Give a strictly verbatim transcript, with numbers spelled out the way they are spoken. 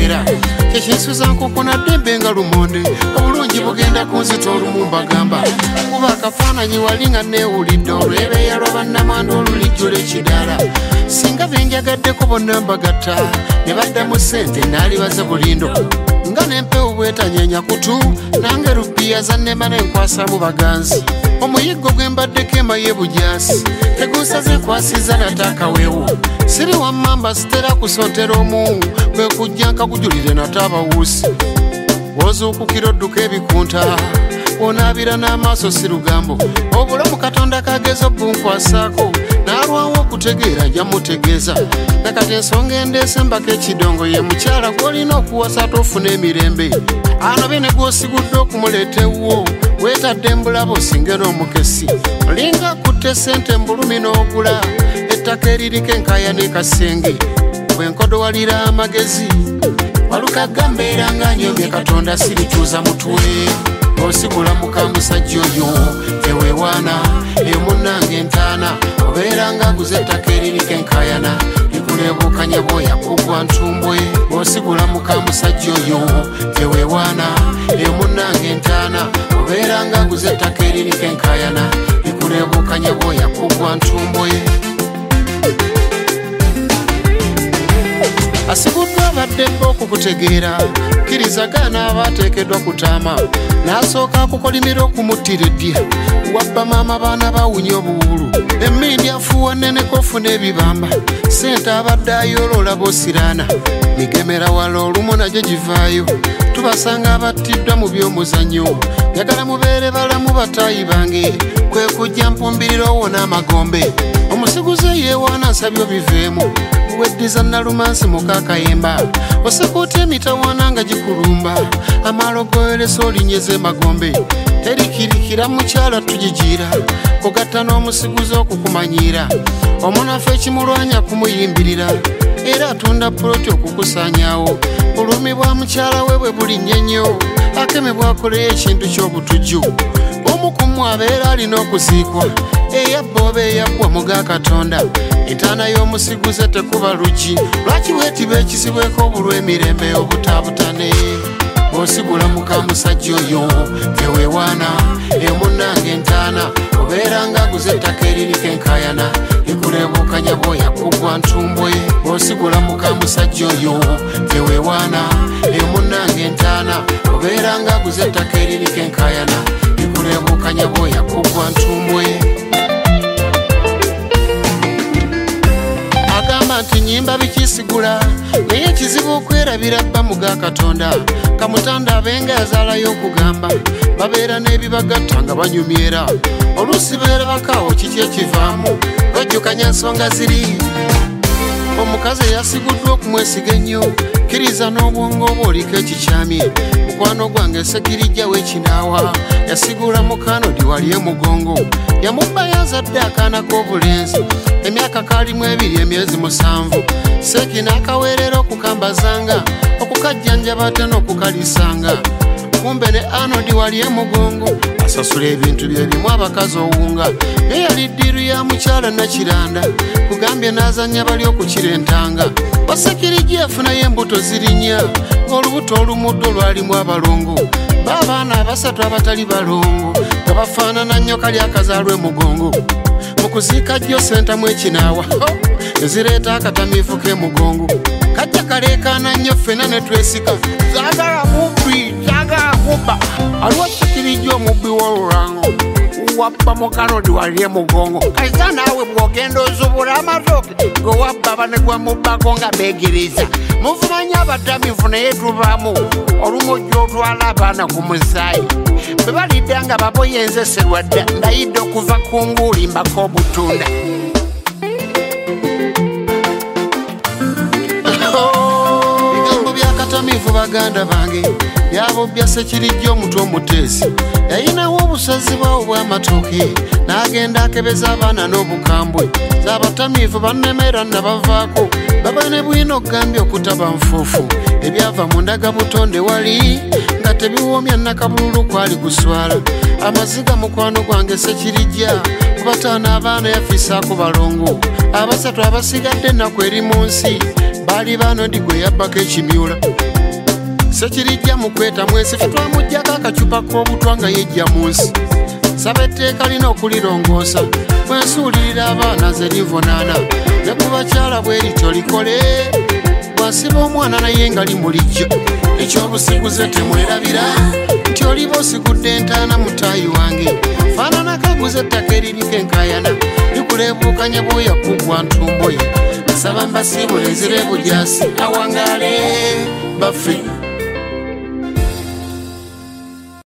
kutegeera kyekinsuza nkoko naddembe nga lumonde obulungi bugenda kunzita olumumba gamba kuba akafaananyi wali nga neewulidde olwebeeya lwa bannamwandu olulijjula ekidaala singa benjagaddeko bonna mbagatta ne baddamu ssente naalibaza bulindo nga n'empewo bwetanyeenya kutu nange rupiya zannema n'enkwasamu baganzi omuyiggo gwe mbaddeko emaye bujaasi tegunsaze kwasiza natakaweewo siri wammamba sitera kusontera omuwu kwe kujja nkagujulire nataabawuusi wozuukukira odduka ebikunta onaabira n'amaaso si lugambo obulamu katonda kageza obunkwasaako naalwawo okutegeera nja mutegeeza nakati ensonga endeese mbako ekidongo ye mukyala gw'olina okuwasa tofuna emirembe anobe ne gw'osigudde okumuleeta ewuwo weetadde mbulabo osingera omukesi olinga akutte ssente mbulumi n'ogula ettaka eririko enkaya n'ekasenge bwenkodowalira amagezi walukaga mbeera nga nyomye katonda sirituuza mutwe osigula mukamusajja oyo teweewaana eyo munnange entaana obeera nga aguza ettaka eririko enkayana likuleebuukanya bwoya kugwa ntumbwe osigula mukamusajja oyo teweewaana eyo munnange entaana obeera nga aguza ettaka eririko enkayana likuleebuukanya bwoya kugwa ntumbwe asiguddwa abaddeko okukutegeera kkirizagaana abaateekeddwa kutaama n'asooka akukolimira okumuttira eddya wabba maama baana bawunya obuwulu emmindi afuuwa nneneko ofuna ebibamba ssente abadde ayoloola b'osiraana migemera wala olumu nagyo givaayo tubasanga abattiddwa mu by'omuzannyo njagala mubeere balamu bataayi bange kwe kujja mpumbirira owona amagombe omusiguze yeewaana nsabyo biveemu weddiza nalumansi mukakayemba osekuuta emitawaana nga gikulumba amaalo goyolesa olinyeza emagombe terikirikira mukyala tugigira kugatta n'omusiguzi okukumanyiira omunafu ekimulwanya kumuyimbirira era atunda puloti okukusaanyaawo bulumi bwa mukyala we bwe bulinnya ennyo akeme bwakoleyo ekintu ky'obutujju omu ku mmwe abeera alina okuziikwa eyabba oba eyabbwa muga katonda entaana y'omusiguze tekuba luggi lwaki weetiba ekisibweko obulw'emirembe obutaabutane osigula mukamusajja oyo teweewaana eyo munnange entaana obeera nga aguza ettaka eririko enkayana likuleebuukanya bwoya kugwa ntumbwe osigula mukamusajja oyo teweewaana eyo munnange entaana obeera nga aguza ettaka eririko enkayana likuleebuukanya bwoya kugwa ntumbwe nti nyimba bikisigula naye ekizibu okwerabira bba muga katonda kamutanda abenga yazaalayo okugamba babeera n'ebibagatta nga banyumyera oluusi beera bakaawo kiki ekivaamu bajjukanya ensonga ziri omukazi eyasiguddwa okumwesiga ennyo kkiriza n'obwongo oba oliko ekikyamye mukwano gwange sekirijja w'ekinaawa yasigula mukanodi wali emugongo yamubba yazadde akaana k'obulenzi emyaka kalimu ebiri emyezi musanvu seeki n'akaweerera okukambazanga okukajjanjaba ate n'okukalisanga kumbe ne anodi wali emugongo asasula ebintu bye bimu abakazi owunga naye yali ddiiru ya mukyala nakiranda kugambye n'azannya bali okukirentanga basekirijja yafunayo embuto zirinnya ng'olubuto olumuddo lwalimu abalongo baabaana abasatu abatali balongo nga bafaanana nnyo kali akazaalwa emugongo mu kuziika jjo sentamu ekinaawa ezireeta akatamiivu k'emugongo kajja kaleekaana nnyo ffena ne twesika zaagala mubbi zaagala kubba aliwo sekirijja omubbi w'olulango wabba mukanodi wali emugongo kaiza naawe bw'ogenda ozubula amatooke gwe wabba banegwa mubbako nga beegiriza muvumanya abatamiivu naye tubaamu olumu gy'otwala abaana ku musaayi bwe balidde nga baboyenzeserwa dda ndayidde okuva ku nguuli mbako obutunda bigambo byakatamiivu baganda bange byabo bya sekirijja omutwe omuteesi yayinawo obusazi bwawo bw'amatooke n'agenda akebeza abaana n'obukambwe z'abatamiivu bannemera nabavaako baba ne bwina okugambye okutaba nfuufu ebyava mu ndagabutonde wali nga tebiwoomya nakabululu kwali kuswala amaziga mukwano gwange sekirijja kubataana abaana yafiisaako balongo abasatu abasigadde ennaku eri mu nsi baali baanodi gwe yabbako ekimyula sekirijja mu kweta mwesi ffe twamuggyako akacupa k'obutwa nga yejja mu nsi saba etteeka lina okulirongoosa bwensuulirira abaana ze linvunaana ne ku bakyala bwe lityo likole bwasiba omwana naye nga limulijjo ekyobusiguze temwerabira nti oliba osigudde entaana mutaayi wange faanana kaguza ettaka eririko enkaayana likuleebuukanya bwoya kuggwa ntumboyo nsaba mbasiibula enzira ebujasi awangaale baffe